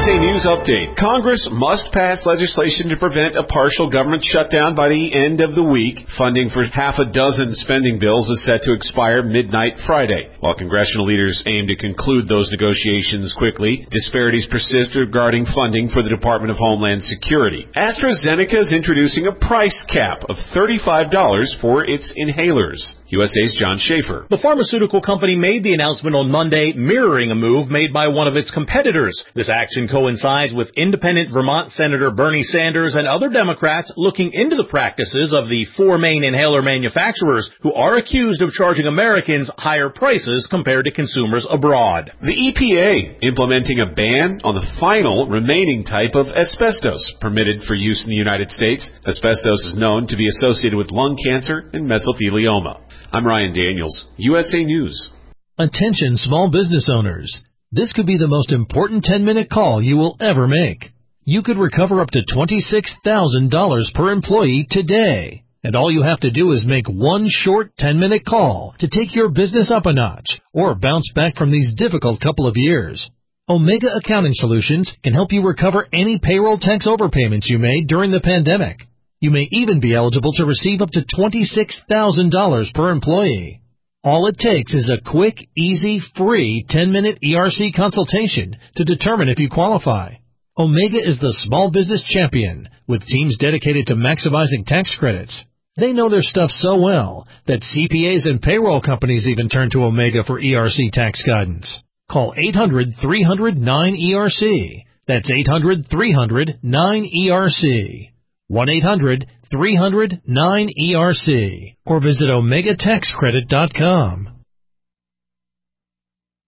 USA News Update. Congress must pass legislation to prevent a partial government shutdown by the end of the week. Funding for half a dozen spending bills is set to expire midnight Friday. While congressional leaders aim to conclude those negotiations quickly, disparities persist regarding funding for the Department of Homeland Security. AstraZeneca is introducing a price cap of $35 for its inhalers. USA's John Schaefer. The pharmaceutical company made the announcement on Monday, mirroring a move made by one of its competitors. This action coincides with independent Vermont Senator Bernie Sanders and other Democrats looking into the practices of the four main inhaler manufacturers who are accused of charging Americans higher prices compared to consumers abroad. The EPA implementing a ban on the final remaining type of asbestos permitted for use in the United States. Asbestos is known to be associated with lung cancer and mesothelioma. I'm Ryan Daniels, USA News. Attention small business owners. This could be the most important 10-minute call you will ever make. You could recover up to $26,000 per employee today. And all you have to do is make one short 10-minute call to take your business up a notch or bounce back from these difficult couple of years. Omega Accounting Solutions can help you recover any payroll tax overpayments you made during the pandemic. You may even be eligible to receive up to $26,000 per employee. All it takes is a quick, easy, free 10-minute ERC consultation to determine if you qualify. Omega is the small business champion with teams dedicated to maximizing tax credits. They know their stuff so well that CPAs and payroll companies even turn to Omega for ERC tax guidance. Call 800-300-9ERC. That's 800-300-9ERC. 1-800-300-9ERC or visit OmegaTaxCredit.com.